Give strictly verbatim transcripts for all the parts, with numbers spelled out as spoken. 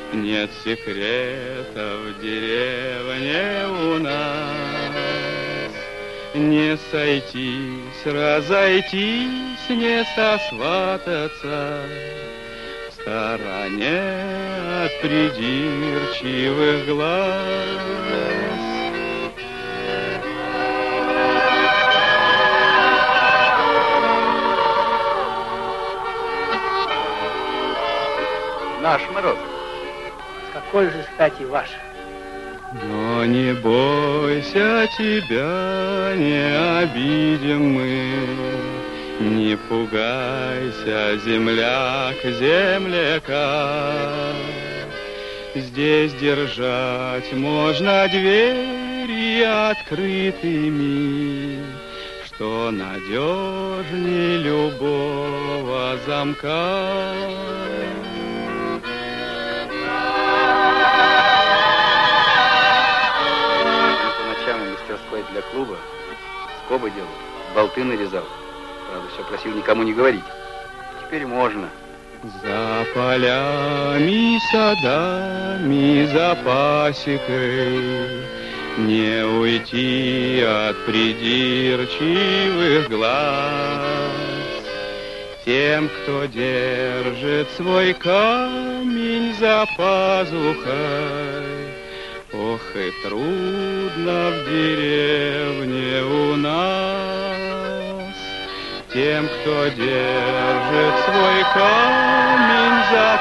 Нет секретов в деревне у нас. Не сойтись, разойтись, не сосвататься в стороне от придирчивых глаз. Наш Мороз. С какой же стати ваш? Но не бойся, тебя не обидим мы, не пугайся, земляк, земляка. Здесь держать можно двери открытыми, что надежнее любого замка. Для клуба скобы делал, болты нарезал. Правда, все просил никому не говорить. Теперь можно. За полями, садами, за пасекой не уйти от придирчивых глаз. Тем, кто держит свой камень за пазухой, ох, и трудно в деревне у нас. Тем, кто держит свой камень за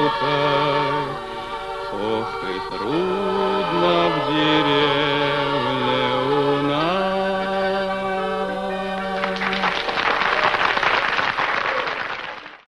пазухой, ох, и трудно в деревне